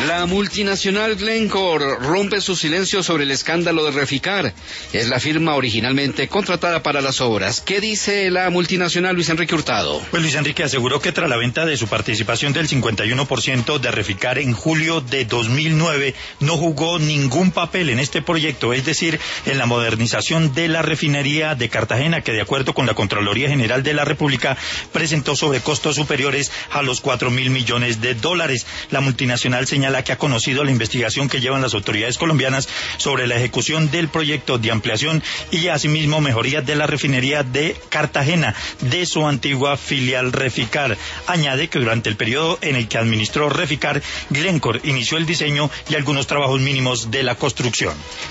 La multinacional Glencore rompe su silencio sobre el escándalo de Reficar. Es la firma originalmente contratada para las obras. ¿Qué dice la multinacional, Luis Enrique Hurtado? Pues Luis Enrique aseguró que tras la venta de su participación del 51% de Reficar en julio de 2009, no jugó ningún papel en este proyecto, es decir, en la modernización de la refinería de Cartagena, que de acuerdo con la Contraloría General de la República presentó sobrecostos superiores a los $4.000 millones. La multinacional señala que ha conocido la investigación que llevan las autoridades colombianas sobre la ejecución del proyecto de ampliación y asimismo mejorías de la refinería de Cartagena, de su antigua filial Reficar. Añade que durante el periodo en el que administró Reficar, Glencore inició el diseño y algunos trabajos mínimos de la construcción.